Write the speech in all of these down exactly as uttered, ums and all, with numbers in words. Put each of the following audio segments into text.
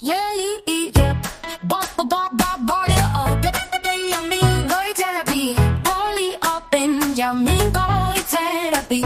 Yeah, yeah. Ba ba ba ba body up. Jag min går i terapi. Only up in jag min går i terapi.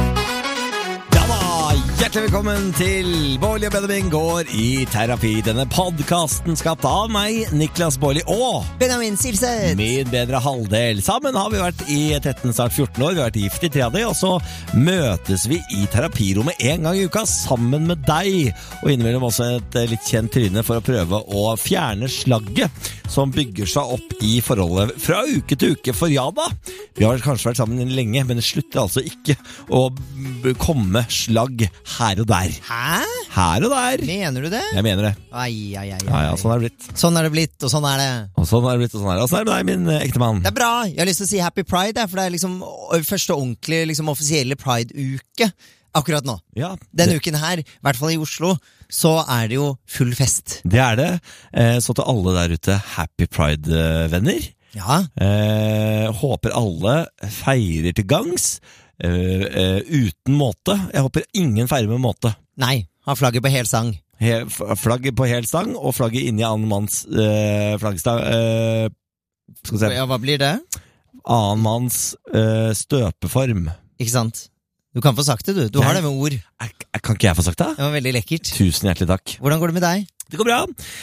Hjertelig velkommen til Bårli og Benjamin går i terapi. Denne podcasten skapt av meg, Niklas Bårli og Benjamin Silseth. Min bedre halvdel. Sammen har vi vært i tretten, snart fjorten år. Vi har vært gift i tre av de, og så møtes vi i terapirommet en gang i uka sammen med deg. Og innimellom også et litt kjent tryne for å prøve å fjerne slagget som bygger seg opp i forholdet fra uke til uke. For ja da, vi har kanskje vært sammen lenge, men det slutter altså ikke å komme slagg her og der. Hæ? Her og der. Mener du det? Jeg mener det. Ai, ai, ai, ai. Ja, ja, sånn er det blitt. Sånn er det blitt, og sånn er det. Og sånn er det blitt, og sånn er det. Og sånn er det med deg, min eh, ekte mann. Det er bra. Jeg har lyst til å si Happy Pride, for det er liksom første ordentlig, liksom offisielle Pride-uke akkurat nå. Ja. Den det, uken her, i hvert fall i Oslo, så er det jo full fest. det er det. Eh, så til alle der ute, Happy Pride-venner. Ja. Eh, håper alle feirer til gangs. Uh, uh, uten måte. Jeg håper ingen feirer med måte. Nei, ha flagget på hel sang. He, flagget på hel stang, og flagget inni annen manns uh, flaggstang. Uh, skal vi se. Ja, hva blir det? Annen manns uh, støpeform. Ikke sant? Du kan få sagt det, du. Du har det med ord. Er, er, kan ikke jeg få sagt det? Det var veldig lekkert. Tusen hjertelig takk. Hvordan går det med deg? Det går bra.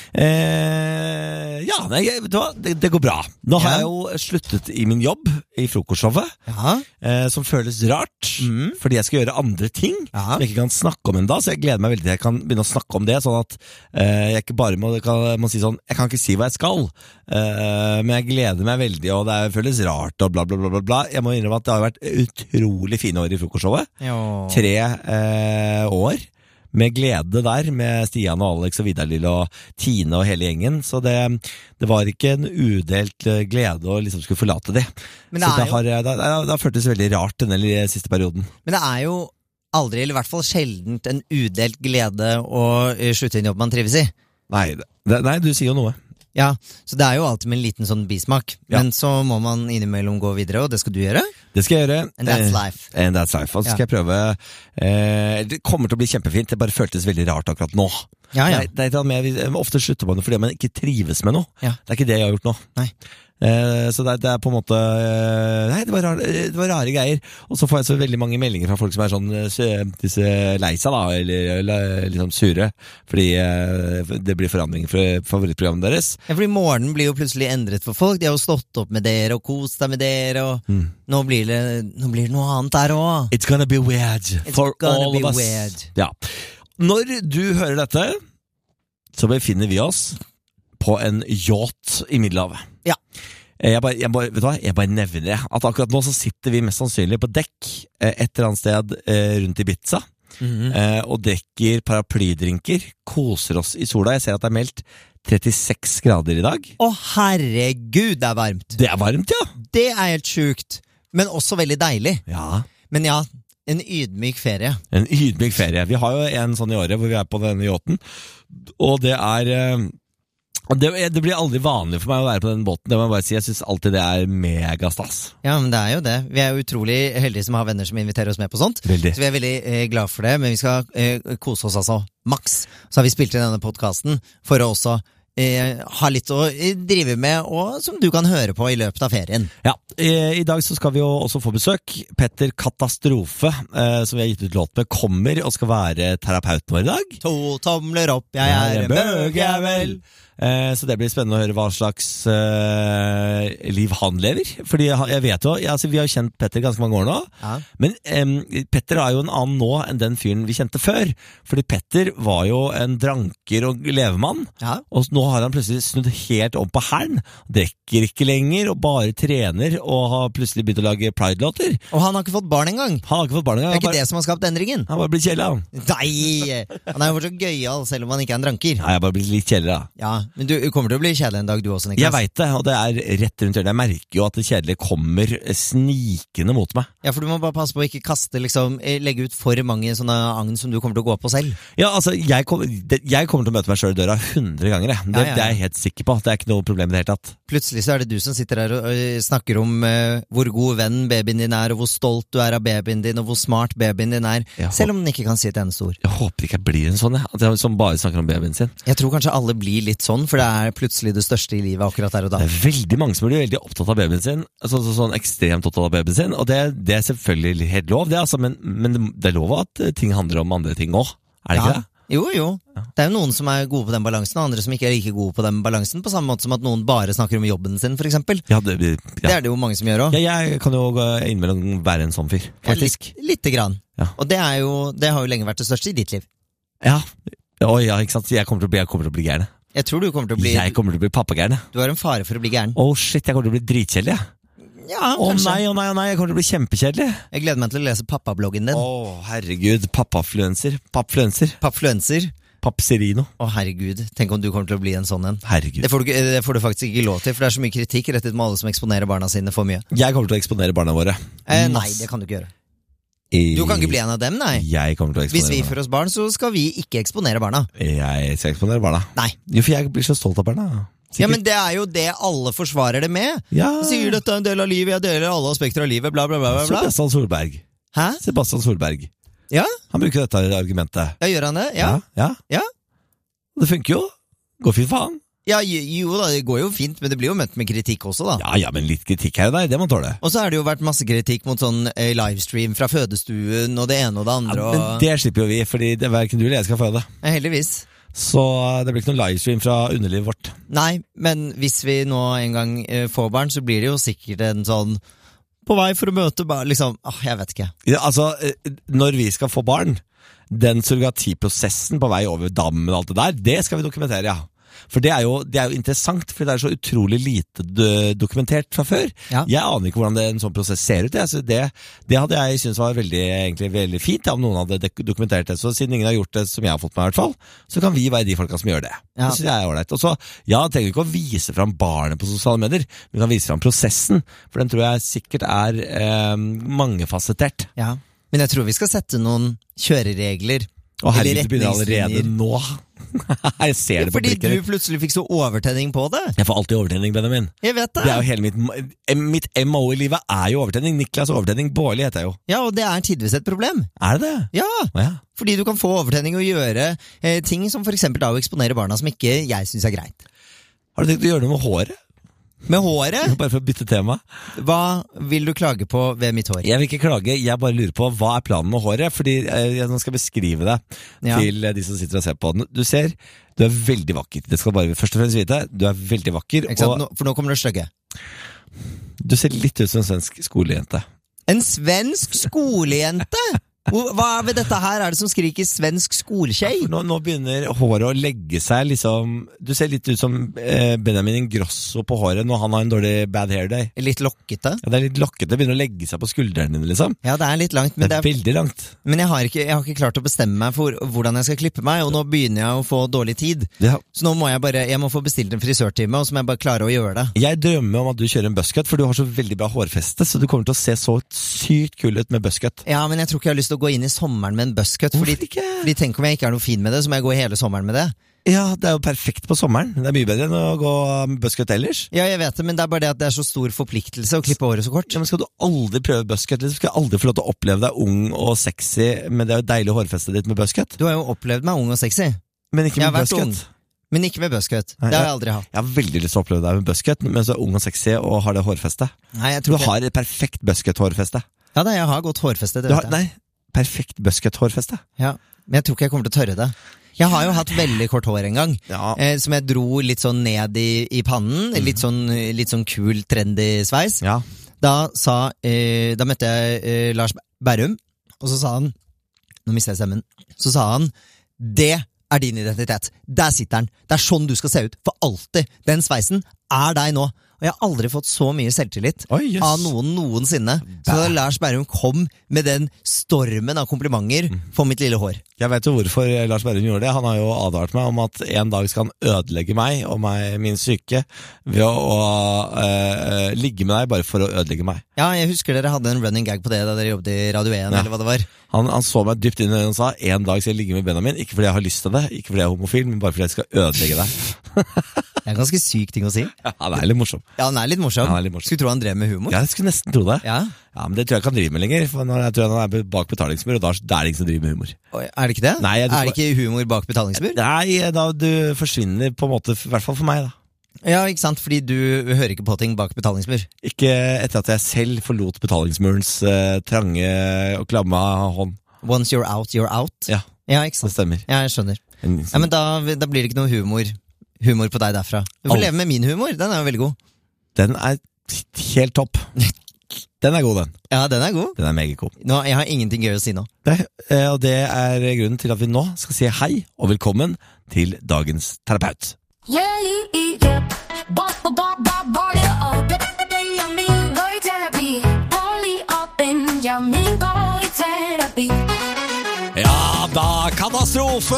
Eh, ja, nei, vet du hva? Det, det går bra. Nå har Ja. jeg jo sluttet i min jobb i frokostshowet, Ja. eh, som føles rart, Mm. fordi jeg skal gjøre andre ting Ja. som jeg ikke kan snakke om enda, så jeg gleder meg veldig til jeg kan begynne å snakke om det, sånn at eh, jeg ikke bare må, kan, må si sånn, jeg kan ikke si hva jeg skal, eh, men jeg gleder meg veldig, og det er, føles rart, og bla bla bla bla bla. Jeg må innrømme at det har vært utrolig fine år i frokostshowet. Jo. Tre eh, år med glede der, med Stian og Alex og Vidar-Lill og Tine og hele gjengen, så det, det var ikke en udelt eh, glede å liksom skulle forlate det. Men det Så er det jo- har, det, det, det har føltes veldig rart denne lille siste perioden. Men det er jo aldri, eller i hvert fall sjeldent, en udelt glede å eh, slutte en jobb man trives i. Nei, det, nei, du sier jo noe. Ja, så det er jo alltid med en liten sånn bismak. Ja. Men så må man innimellom gå videre, og det skal du gjøre. Det skal jeg gjøre. And that's Eh, life. And that's life. Og så skal jeg prøve eh, Det kommer til å bli kjempefint. Det bare føltes veldig rart akkurat nå. Ja, ja. Det, er- det er et eller annet med, ofte slutter man fordi man ikke trives med noe. Ja. Det er ikke det jeg har gjort nå. Nei. Eh, så det, er- det er på en måte eh, Nei, det var, rar, det var rare greier. Og så får jeg så veldig mange meldinger fra folk som er sånn eh, sø- disse lei seg, da, eller, eller liksom sure, fordi eh, det blir forandring for favorittprogrammet deres. Ja, fordi morgenen blir jo plutselig endret for folk. De har jo stått opp med dere og kost deg med dere, og Mm. nå, blir det, nå blir det noe annet der også. It's gonna be weird for gonna all be of us. weird. Ja. Når du hører dette, så befinner vi oss på en yacht i Middelhavet. Ja. Jeg bare, jeg, bare, vet du hva? jeg bare nevner det, at akkurat nå så sitter vi mest sannsynlig på dekk eh, et eller annet sted eh, rundt Ibiza, Mhm. eh, og drikker paraplydrinker, koser oss i sola. Jeg ser at det er meldt trettiseks grader i dag. Å herregud, det er varmt. Det er varmt, ja. Det er helt sjukt, men også veldig deilig. Ja. Men ja, en ydmyk ferie. En ydmyk ferie. Vi har jo en sånn i året hvor vi er på denne yachten, og det er eh, det, det blir aldri vanlig for meg å være på den båten. Det må jeg bare si. Jeg synes alltid det er megastas. Ja, men det er jo det. Vi er jo utrolig heldige som har venner som inviterer oss med på sånt. Veldig. Så vi er veldig eh, glad for det, men vi skal eh, kose oss altså maks. Så har vi spilt inn denne podcasten for å også eh, ha litt å eh, drive med, og som du kan høre på i løpet av ferien. Ja, i, I dag så skal vi jo også få besøk. Petter Katastrofe, eh, som vi har gitt ut låt med, kommer og skal være terapeuten vår i dag. To tomler opp, jeg er en bøgjævel. Eh, så det blir spennende å høre hva slags eh, liv han lever. Fordi jeg, jeg vet jo, jeg, altså, vi har kjent Petter ganske mange år nå. Ja. Men eh, Petter er jo en annen nå enn den fyren vi kjente før. Fordi Petter var jo en dranker og levemann. Ja. Og nå har han plutselig snudd helt om på hælen. Drikker ikke lenger og bare trener, og har plutselig begynt å lage Pride-låter. Og han har ikke fått barn engang. Han har ikke fått barn engang. Det er ikke Han det som har skapt endringen. bare- Han bare blir kjedelig, han. Nei! Han er jo fortsatt gøyal selv om han ikke er en dranker. Ja, jeg har bare blitt litt kjedelig, da. Ja, Men du kommer til å bli kjedelig en dag du også, Niklas. Jeg vet det, og det er rett rundt hjørnet. Jeg merker jo at det kjedelige kommer snikende mot meg. Ja, for du må bare passe på å ikke kaste, liksom, legge ut for mange sånne agn som du kommer til å gå på selv. Ja, altså, jeg, kom, det, jeg kommer til å møte meg selv i døra hundre ganger, jeg. Det, Ja, ja, ja. det er jeg helt sikker på. Det er ikke noe problem i det hele tatt. Plutselig så er det du som sitter der og, og snakker om uh, hvor god venn babyen din er, og hvor stolt du er av babyen din, og hvor smart babyen din er, Ja. selv om den ikke kan si et eneste ord. Jeg håper ikke jeg blir en sånn, jeg. At jeg som bare snakker om babyen sin. Jeg tror kanskje alle blir litt sånn, for det er plutselig det største i livet akkurat der og da. Det er veldig mange som blir veldig opptatt av babyen sin, så, så, sånn ekstremt opptatt av babyen sin, og det, det er selvfølgelig helt lov, det, altså, men, men det er lov at ting handler om andre ting også, er det Ja. ikke det? Jo, jo. Det er jo noen som er gode på den balansen, og andre som ikke er like gode på den balansen, på samme måte som at noen bare snakker om jobben sin, for eksempel. Ja, det, ja. Det er det jo mange som gjør også. Ja, jeg kan jo innimellom være en sånn fyr, faktisk. Ja, litt, lite grann. Ja. Og det, er jo, det har jo lenge vært det største i ditt liv. Ja, Oi, ja, ikke sant? Jeg kommer til å bli, jeg kommer til å bli gærne. Jeg tror du kommer til å bli Jeg kommer til å bli pappagærne. Du har en fare for å bli gæren. Å shit, jeg kommer til å bli dritkjedelig. Ja, Å kanskje. nei, å nei, å nei, jeg kommer til å bli kjempekjedelig. Jeg gleder meg til å lese pappabloggen din. Å herregud, pappafluenser. Pappfluenser. Pappfluenser. Pappserino. Å herregud, tenk om du kommer til å bli en sånn en. Herregud. Det får, du, ikke- det får du faktisk ikke lov til, for det er så mye kritikk rettet med alle som eksponerer barna sine for mye. Jeg kommer til å eksponere barna våre. Eh, nei, Masse. det kan du ikke gjøre. I- Du kan ikke bli en av dem, nei. Jeg kommer til å Hvis eksponere vi barna. får oss barn, så skal vi ikke eksponere barna. Jeg skal eksponere barna. Nei. Jo, for jeg blir så stolt av barna. Sikkert. Ja, men det er jo det alle forsvarer det med. Ja. De sier dette er en del av livet, jeg deler alle aspekter av livet, bla bla bla bla. bla. Sebastian Solberg. Hæ? Sebastian Solberg. Ja? Han bruker dette argumentet. Ja, gjør han det? Ja. Ja. Ja. Det funker jo. Går fint for han. Ja, jo da, det går jo fint, men det blir jo møtt med kritikk også, da. Ja, ja, men litt kritikk her og der, det må tåle. Og så har det jo vært masse kritikk mot sånn eh, livestream fra fødestuen og det ene og det Ja, andre. men og... det slipper jo vi, fordi det er hverken du eller jeg skal føde. Ja, heldigvis. Så det blir ikke noen livestream fra underlivet vårt. Nei, men hvis vi nå en gang eh, får barn, så blir det jo sikkert en sånn på vei for å møte barn, liksom, ah, jeg vet ikke. Ja, altså, eh, når vi skal få barn, den surrogatiprosessen på vei over dammen og alt det der, det skal vi dokumentere, ja. For det er jo, det er jo interessant, for det er så utrolig lite d- dokumentert fra før. Ja. Jeg aner ikke hvordan det, en sånn prosess ser ut. Altså det, det hadde jeg syntes var veldig, egentlig, veldig fint, ja, om noen hadde dek- dokumentert det. Så siden ingen har gjort det som jeg har fått med, i hvert fall, så kan vi være de folka som gjør det. Ja. Det synes jeg er ålreit. Og så, ja, trenger vi ikke å vise fram barnet på sosiale medier, vi kan vise fram prosessen, for den tror jeg sikkert er eh, mangefasettert. Ja. Men jeg tror vi skal sette noen kjøreregler. Og herregud, eller det begynner allerede retningslinjer. nå. Jeg ser det på Fordi blikket du ditt. plutselig fikk så overtenning på det. Jeg får alltid overtenning, Benjamin. Jeg vet det. Det er jo hele mitt, mitt M O i livet er jo overtenning. Niklas Overtenning Bårli heter jeg jo. Ja, og det er tidvis et problem. Er det det? Ja, Å ja. fordi du kan få overtenning og gjøre eh, ting som for eksempel da å eksponere barna som ikke jeg synes er greit. Har du tenkt å gjøre noe med håret? Med håret, Bare for å bytte tema. hva vil du klage på ved mitt hår? Jeg vil ikke klage, jeg bare lurer på hva er planen med håret. Fordi eh, jeg nå skal beskrive det Ja. til eh, de som sitter og ser på. Du ser, du er veldig vakker. Det skal bare først og fremst vite. Du er veldig vakker. Ikke sant? Og Nå, for nå kommer det stygge. du ser litt ut som en svensk skolejente. En svensk skolejente? Hvor- Hva er ved dette her? Er det som skriker svensk skolekjei? Nå, nå begynner håret å legge seg liksom. Du ser litt ut som eh, Benjamin Ingrosso på håret når han har en dårlig bad hair day. Litt lokkete? Ja, det er litt lokkete, det begynner å legge seg på skuldrene dine liksom. Ja, det er litt langt, men, Det er det er, veldig langt. men jeg, har ikke, jeg har ikke klart å bestemme meg for hvordan jeg skal klippe meg, og nå begynner jeg å få dårlig tid. Ja. Så nå må jeg bare, jeg må få bestilt en frisørtime, og så må jeg bare klare å gjøre det. Jeg drømmer om at du kjører en buzzcut, for du har så veldig bra hårfeste, så du kommer til å se så sykt kul ut med buzzcut. Ja, men jeg tror ikke jeg har lyst til å gå inn i sommeren med en buzzcut, fordi, Hvorfor ikke? fordi tenk om jeg ikke er noe fin med det, så må jeg gå hele sommeren med det. Ja, det er jo perfekt på sommeren. Det er mye bedre enn å gå med buzzcut ellers. Ja, jeg vet det, men det er bare det at det er så stor forpliktelse å klippe håret så kort. Ja, men skal du aldri prøve buzzcut, eller skal du aldri få lov til å oppleve deg ung og sexy med det deilige hårfestet ditt med buzzcut? Du har jo opplevd meg ung og sexy, Men ikke Jeg med har vært ung. buzzcut. men ikke med buzzcut. Nei, Det har jeg- jeg aldri hatt. Jeg har veldig lyst til å oppleve deg med buzzcut, men så er ung og sexy og har det hårfestet. Nei, jeg Du tror ikke. har et perfekt buzzcut-hårfeste. Ja, da, jeg har godt hårfeste, det Du vet har, jeg. nei, perfekt buzzcut-hårfeste. Ja, men jeg tror ikke jeg kommer til å tørre det. Jeg har jo hatt veldig kort hår en gang, Ja. eh, som jeg dro litt sånn ned i, i pannen, litt sånn, litt sånn kul, trendy sveis. Ja. Da sa, eh, da møtte jeg eh, Lars Berrum, og så sa han, nå mister jeg stemmen, så sa han, det er din identitet, der sitter den, det er sånn du skal se ut, for alltid, den sveisen er deg nå. Og og jeg har aldri fått så mye selvtillit Oi, yes. av noen noensinne. Så da Lars Berrum kom med den stormen av komplimenter for mitt lille hår. Jeg vet jo hvorfor Lars Berrum gjorde det. Han har jo advart meg om at en dag skal han ødelegge meg og meg, min syke ved å, å uh, ligge med deg bare for å ødelegge meg. Ja, jeg husker dere hadde en running gag på det da dere jobbet i Radio én, ja. Eller hva det var. Han, han så meg dypt inn i øynene og sa en dag skal jeg ligge med Benjamin, ikke fordi jeg har lyst til det, ikke fordi jeg er homofil, men bare fordi jeg skal ødelegge deg. Det er en ganske syk ting å si. Ja, han er litt morsom. Ja, han er litt morsom. Ja, er litt morsom. Skulle tro han drev med humor. Ja, jeg skulle nesten tro det. Ja. Ja, men det tror jeg ikke han driver med lenger, for når jeg tror han er bak betalingsmur, og da er det ingen som driver med humor. Oi, er det ikke det? Nei, jeg, er det ikke humor bak betalingsmur? Nei, da du forsvinner på en måte, i hvert fall for meg da. Ja, ikke sant, fordi du hører ikke på ting bak betalingsmur. Ikke etter at jeg selv forlot betalingsmurens uh, trange og klamme hånd. Once you're out, you're out. Ja, ja ikke sant? det stemmer. Ja, jeg skjønner. Ja, men da, da blir det ikke noe humor, humor på deg derfra. Du får Alt. leve med min humor, den er jo veldig god. Den er helt topp. Den er god, den. Ja, den er god. Den er meget god. Nå, jeg har ingenting gøy å si nå. Det, eh, og det er grunnen til at vi nå skal si hei og velkommen til dagens terapeut. Yeah, yeah, yeah. Bop, bop, bop, bop, bop, up. Jeg min går i terapi. Only up in jeg min går i terapi. Ja, da katastrofe!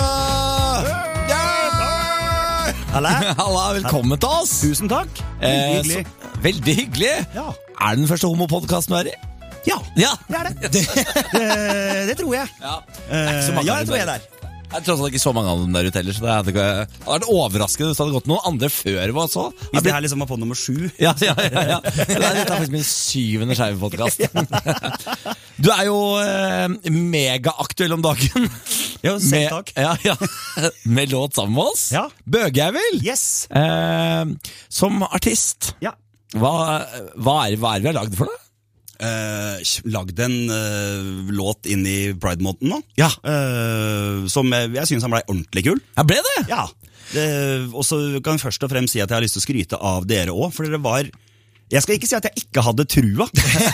Halla. Halla, velkommen til oss. Tusen takk. Veldig hyggelig. Eh, så, veldig hyggelig. Ja. Er det den første homopodcasten du er i? Ja, Ja. det er det. det. Det tror jeg. Ja. Eh, så mange ja, av jeg dem tror jeg der. er der. Jeg tror også ikke så mange av dem der ute heller, så det hadde, ikke, det hadde vært overraskende hvis det hadde gått noen andre før vi også. Hvis det her liksom var på nummer sju. Ja, ja, ja, ja. Dette er faktisk min syvende skeive podcast. Du er jo eh, megaaktuell om dagen. Jo, selv Med- takk. Ja, ja. Med låt sammen med oss. Ja. Bøgjævel. Yes. Eh, som artist, Ja. hva, hva, er, hva er vi har lagd for deg? Uh, lagd en uh, låt inn i Pride-måneden nå. Ja. Eh, som jeg, jeg synes han ble ordentlig kul. Ja, ble det? Ja. Det- Og så kan jeg først og fremst si at jeg har lyst til å skryte av dere også, for dere var... Jeg skal ikke si at jeg ikke hadde trua.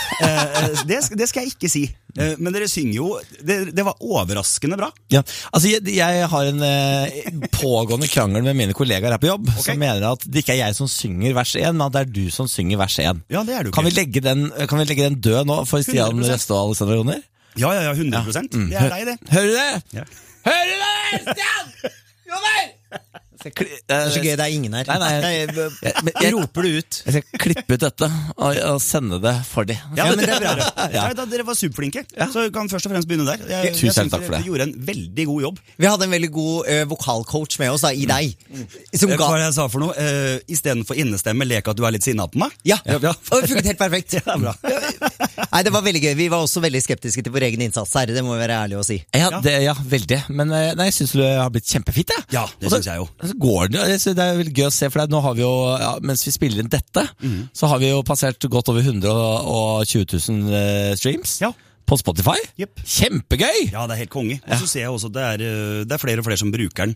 Eh, det, skal- det skal jeg ikke si. Eh, men dere synger jo... Det, det var overraskende bra. Ja, altså jeg, jeg har en eh, pågående krangel med mine kollegaer her på jobb, som mener at det ikke er jeg som synger vers én, men at det er du som synger vers én. Ja, det er du ikke. Kan vi legge den, kan vi legge den død nå for Stian hundre prosent. Røste og Alexander Joner? Ja, ja, ja, hundre prosent. Det er deg, det. Hører du det? Ja. Hører du det, Stian? Joner! Jeg skal kli- Det er så gøy, det er ingen her. Nei, nei, jeg, jeg, men jeg roper det ut. Jeg skal klippe ut dette og, og sende det for dem. Ja, men det er bra. Ja. Nei, da, dere var superflinke, så vi kan først og fremst begynne der. Jeg, Tusen jeg synes takk for dere det. gjorde en veldig god jobb. Vi hadde en veldig god uh, vokalcoach med oss da, i deg. Som Hva ga... var det jeg sa for noe? Uh, I stedet for innestemme, leke at du er litt sinna på meg? Ja, Ja, ja. og det funket helt perfekt. Ja, bra. Nei, det var veldig gøy. Vi var også veldig skeptiske til vår egen innsats her, det må vi være ærlige å si. Ja, det, ja, veldig. Men eh, nei, jeg synes du har blitt kjempefint, jeg. Ja, det Og så- synes jeg jo. Så går det jo, jeg synes det er veldig gøy å se, for det, nå har vi jo, ja, mens vi spiller inn dette, så har vi jo passert godt over hundre og tjue tusen eh, streams Ja. på Spotify. Jepp. Kjempegøy! Ja, det er helt konge. Og så ser jeg også at det er, uh, det er flere og flere som bruker den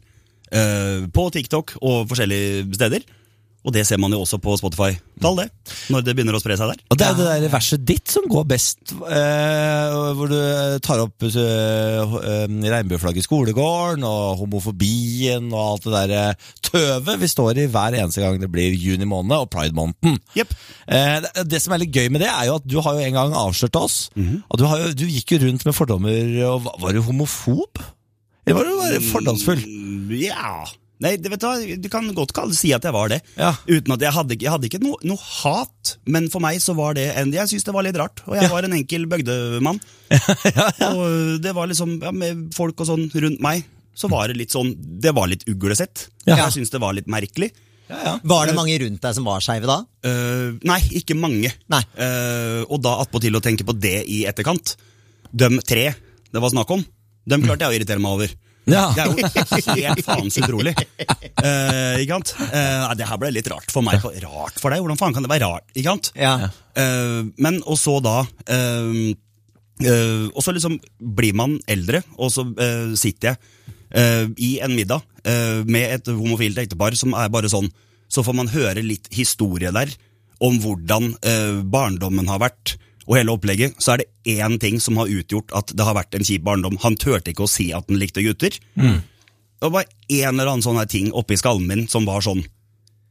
uh, på TikTok og forskjellige steder. Og det ser man jo også på Spotify. Tall det, når det begynner å spre seg der. Og det er det der verset ditt som går best, eh, hvor du tar opp eh, regnbueflagget i skolegården, og homofobien, og alt det der eh, tøvet vi står i hver eneste gang det blir juni måned og pride-måneden. Jepp. Eh, det, det som er litt gøy med det, er jo at du har jo en gang avslørt oss, og du, har jo, du gikk jo rundt med fordommer, og var- var du homofob? Eller var du bare fordomsfull? Mm, Ja. Nei, det vet du hva, du kan godt kalle, si at jeg var det. Ja. Uten at jeg hadde, jeg hadde ikke noe, noe hat, men for meg så var det en, jeg synes det var litt rart. Og jeg Ja. var en enkel bøgdemann. Og det var liksom, ja, med folk og sånn rundt meg, så var det litt sånn, det var litt uglesett. Ja. Jeg synes det var litt merkelig. Var det mange rundt deg som var skeive da? Eh, nei, ikke mange. Nei. Eh, og da attpåtil å tenke på det i etterkant. De tre det var snakk om, de klarte jeg å irritere meg over. Ja. Det er jo helt faen så utrolig. Eh, ikke sant? Eh, nei, det her ble litt rart for meg. Rart for deg? Hvordan faen kan det være rart? Ikke sant? Ja. Eh, men og så da eh, eh, Og så liksom blir man eldre, og så eh, sitter jeg eh, i en middag eh, med et homofilt ektepar som er bare sånn. Så får man høre litt historie der om hvordan eh, barndommen har vært. Og hele opplegget, så er det én ting som har utgjort at det har vært en kjip barndom. Han turte ikke å si at han likte gutter. Det var en eller annen sånn her ting oppi skallen min som var sånn,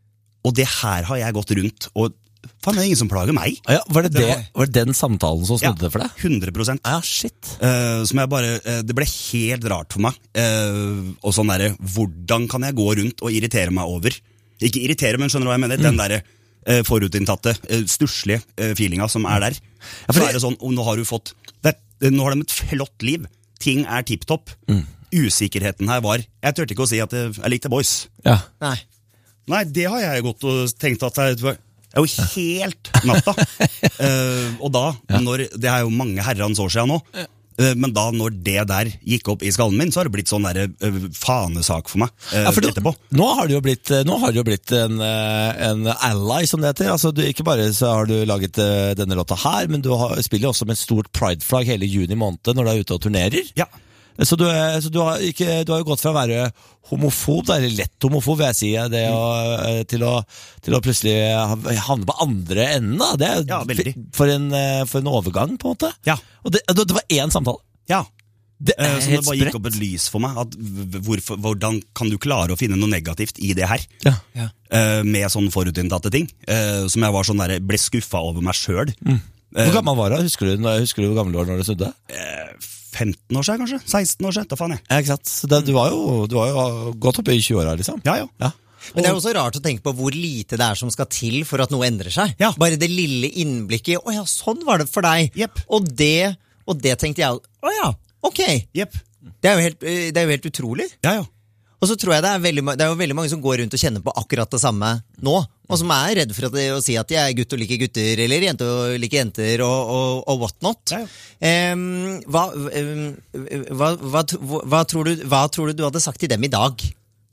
og det her har jeg gått rundt, og faen, det er ingen som plager meg. Ja, var, det det, var det den samtalen som snudde Ja, for deg? hundre prosent. Ja, shit. Uh, som jeg bare, uh, det ble helt rart for meg. Uh, og sånn der, hvordan kan jeg gå rundt og irritere meg over? Ikke irritere, men skjønner du hva jeg mener? Mm. Den der uh, forutinntatte, uh, stusslige uh, feelinga som er der. Ja, for så er det sånn, og nå har du fått, det, nå har de et flott liv. Ting er tipptopp. Mm. Usikkerheten her var, jeg tørte ikke å si at jeg, jeg likte boys. Ja. Nei. Nei, det har jeg gått og tenkt at jeg, jeg er jo helt natta. uh, og da, ja. når, det er jo mange herrens år siden nå, uh, men da når det der gikk opp i skallen min, så har det blitt sånn der uh, fanesak for meg uh, ja, for etterpå. Du, nå har det jo blitt, nå har det jo blitt en, en ally, som det heter. Altså, du, ikke bare så har du laget uh, denne låta her, men du har, spiller også med et stort prideflagg hele juni måned når du er ute og turnerer. Ja. Så, du, så du, har ikke, du har jo gått fra å være homofob, eller lett homofob, vil jeg si, det å, til, å, til å plutselig havne på andre enden. Da. Det er ja, veldig. For en, for en overgang, på en måte. Ja. Og det, det var én samtale. Ja. Det er uh, så det bare gikk opp et lys for meg. At hvorfor, hvordan kan du klare å finne noe negativt i det her? Ja. Ja. Uh, med sånn forutinntatte ting. Uh, som jeg var sånn der, ble skuffa over meg sjøl. Mm. Hvor gammel var du? Husker du, husker du hvor gammel du var når du snudde? Uh, femten år siden, kanskje? seksten år siden, da faen jeg. Ja, ikke sant? Så det, du var jo, du var jo gått opp i tjue-åra, liksom. Ja, ja. ja. Men det er også rart å tenke på hvor lite det er som skal til for at noe endrer seg. Ja. Bare det lille innblikket, å ja, sånn var det for deg. Yep. Og det, og det tenkte jeg, å ja, ok. Yep. Det er jo helt, det er jo helt utrolig. Ja, ja. Og så tror jeg det er, veldig, det er jo veldig mange som går rundt og kjenner på akkurat det samme nå, og som er redd for at det, å si at de er gutt og liker gutter, eller jente og liker jenter, og, og, og what not. Ja, ja. Um, hva, um, hva, hva, hva, tror du, hva tror du du hadde sagt til dem i dag?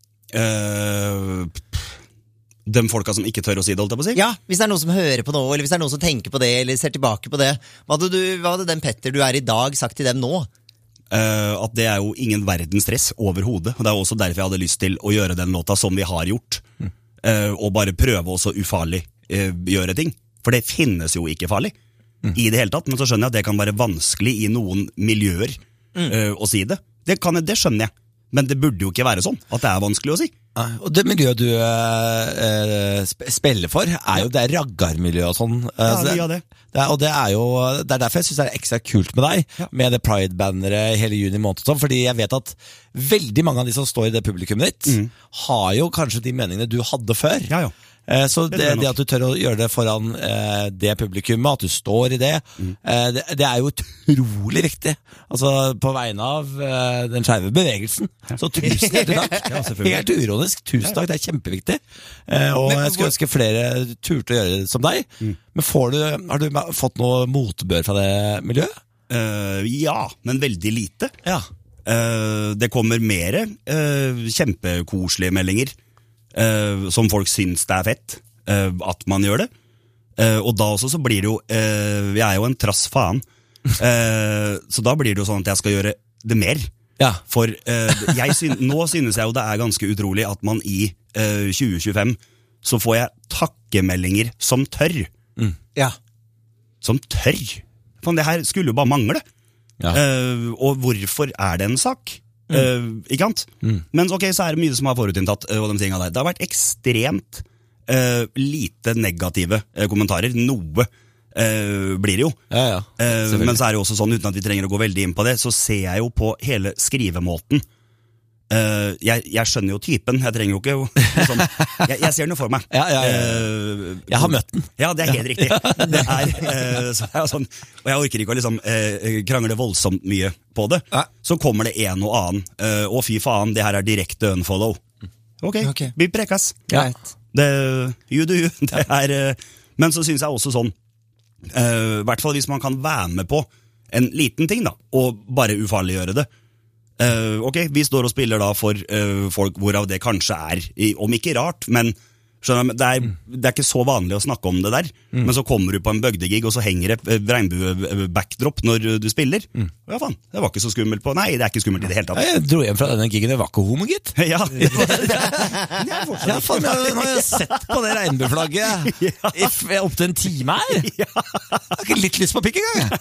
Uh, de folka som ikke tør å si det, holdt jeg på å si? Ja, hvis det er noen som hører på noe, eller hvis det er noen som tenker på det, eller ser tilbake på det. Hva hadde, du, hva hadde den Petter du er i dag sagt til dem nå? Uh, at det er jo ingen verdens stress overhodet. Og det er også derfor jeg hadde lyst til å gjøre den låta som vi har gjort. Mm. Uh, og bare prøve også ufarlig uh, gjøre ting. For det finnes jo ikke farlig mm. i det hele tatt. Men så skjønner jeg at det kan være vanskelig i noen miljøer mm. uh, å si det. Det, kan, det skjønner jeg. Men det burde jo ikke være sånn at det er vanskelig å si. Nei, og det miljøet du uh, spiller for, er jo det raggarmiljøet og sånn. Uh, ja, mye av det. Det er, og det er jo det er derfor jeg synes det er ekstra kult med deg, ja. Med det Pride-banneret hele juni måned, sånn, fordi jeg vet at veldig mange av de som står i det publikummet ditt, mm. har jo kanskje de meningene du hadde før. Ja, ja. Eh, så det, det, det at du tør å gjøre det foran eh, det publikummet, at du står i det, mm. eh, det, det er jo utrolig viktig. Altså på vegne av eh, den skeive bevegelsen. Ja. Så tusen hjertelig takk. Ja, helt uironisk. Tusen takk, det er kjempeviktig. Eh, og Men, jeg skulle ønske flere turte å gjøre det som deg. Mm. Men får du, har du fått noe motbør fra det miljøet? Uh, ja, men veldig lite. Ja. Uh, det kommer mere uh, kjempekoselige meldinger. Uh, som folk syns det er fett uh, at man gjør det. Uh, og da også så blir det jo uh, jeg er jo en trass faen. Uh, så da blir det jo sånn at jeg skal gjøre det mer. Ja. For uh, jeg syn nå synes jeg jo det er ganske utrolig at man i uh, tjue tjuefem så får jeg takkemeldinger som tørr. Mm. Ja. Som tørr. For det her skulle jo bare mangle. Ja. Uh, og hvorfor er det en sak? Mm. Uh, ikke sant? Mm. Men ok, så er det mye som har forutinntatt uh, og de tingene der. Det har vært ekstremt uh, lite negative uh, kommentarer. Noe uh, blir det jo. Ja, ja. Uh, men så er det jo også sånn, uten at vi trenger å gå veldig inn på det, så ser jeg jo på hele skrivemåten. Uh, jeg, jeg skjønner jo typen. Jeg trenger jo ikke liksom, jeg, jeg ser den jo for meg. Ja, ja, ja. Uh, jeg har møtt den. Ja, det er helt riktig. Det er, uh, så er sånn, og jeg orker ikke å liksom, uh, krangle voldsomt mye på det. Ja. Så kommer det en og annen. Uh, å fy faen, det her er direkte unfollow. Ok, okay. Vi prekas. Ja. Det, you do you. Det er, uh, men så synes jeg også sånn, uh, i hvert fall hvis man kan være med på en liten ting da, og bare ufarliggjøre det. Uh, ok, vi står og spiller da for uh, folk hvorav det kanskje er, om ikke rart, men skjønner, det, er, det er ikke så vanlig å snakke om det der. Mm. Men så kommer du på en bøgdegig, og så henger det regnbue-backdrop når du spiller. Mm. Ja faen, det var ikke så skummelt på. Nei, det er ikke skummelt i det hele tatt. Jeg dro hjem fra denne gigen, det var ikke homo, gitt. Ja. Ja, faen, jeg har jo sett på det regnbueflagget ja. Opp til en time her. Ja. Jeg har ikke litt lyst på pikk engang.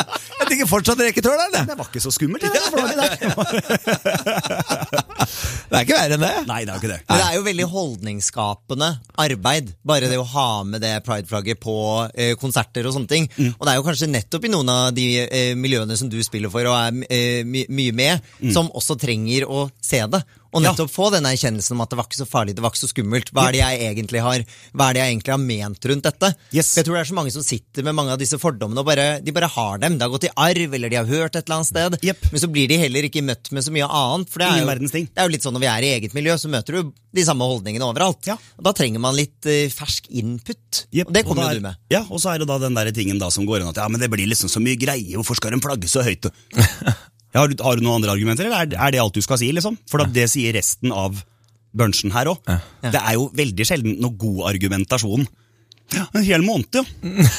Jeg tenker fortsatt reketør der, det. Det var ikke så skummelt, det der. Det er ikke verre enn det. Nei, det er jo ikke det. Men det er jo veldig holdningsskapende arbeid, bare det å ha med det Pride-flagget på eh, konserter og sånne ting. Mm. Og det er jo kanskje nettopp i noen av de eh, miljøene som du spiller for og er eh, my mye med, mm. som også trenger å se det. Og nettopp ja. få denne erkjennelsen om at det var ikke så farlig, det var ikke så skummelt. Hva er det jeg egentlig har, hva er det jeg egentlig har ment rundt dette? Yes. Jeg tror det er så mange som sitter med mange av disse fordommene og bare, de bare har dem. Det har gått i arv, eller de har hørt et eller annet sted. Yep. Men så blir de heller ikke møtt med så mye annet. For det er, jo, det er jo litt sånn når vi er i eget miljø, så møter du de samme holdningene overalt. Ja. Og da trenger man litt uh, fersk input. Yep. Og det kommer jo du med. Ja, og så er det da den der tingen da som går inn at ja, men det blir liksom så mye greie, hvorfor skal de flagge så høyt? Ja, har, du, har du noen andre argumenter, eller er, er det alt du skal si, liksom? For da, det sier resten av bunchen her også. Ja. Ja. Det er jo veldig sjelden noe god argumentasjon. Ja, en hel måned, jo.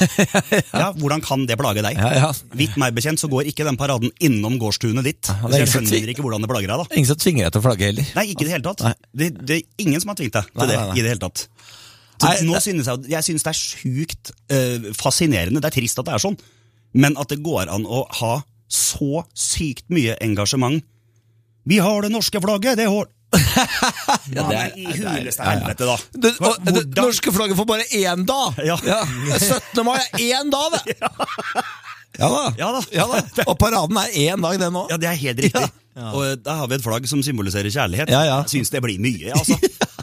Ja, hvordan kan det plage deg? Ja, ja. Vidt meg bekjent, så går ikke den paraden innom gårdstunet ditt. Ja, så jeg skjønner ikke hvordan det plager deg, da. Ingen som tvinger deg til å flagge heller. Nei, ikke i det hele tatt. Det, det er ingen som har tvingt deg til nei, det, nei, nei. i det hele tatt. Så nei, nå det... synes jeg, jeg synes det er sykt uh, fascinerende. Det er trist at det er sånn. Men at det går an å ha så sykt mye engasjement. Vi har det norske flagget, det har... Ja, det er i huleste helvete, da. Det, og, det norske flagget får bare én dag. Ja. Ja. syttende mai er én dag, det. Ja. Ja, da. Ja, da. Ja da. Og paraden er én dag, den også. Ja, det er helt riktig. Ja. Ja. Og da har vi et flagg som symboliserer kjærlighet. Ja, ja. Jeg synes det blir mye, altså.